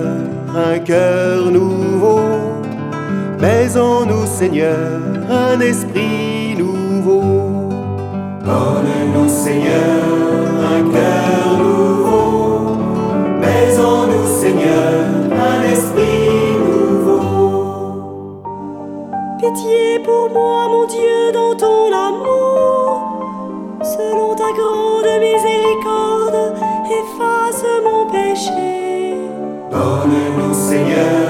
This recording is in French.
un cœur nouveau. Mets en nous, Seigneur, un esprit nouveau. Donne-nous, Seigneur, un cœur nouveau. Mets en nous, Seigneur, un esprit nouveau. Pitié pour moi, mon Dieu, dans ton amour. Selon ta grande miséricorde, efface mon péché. Donne-nous, Seigneur,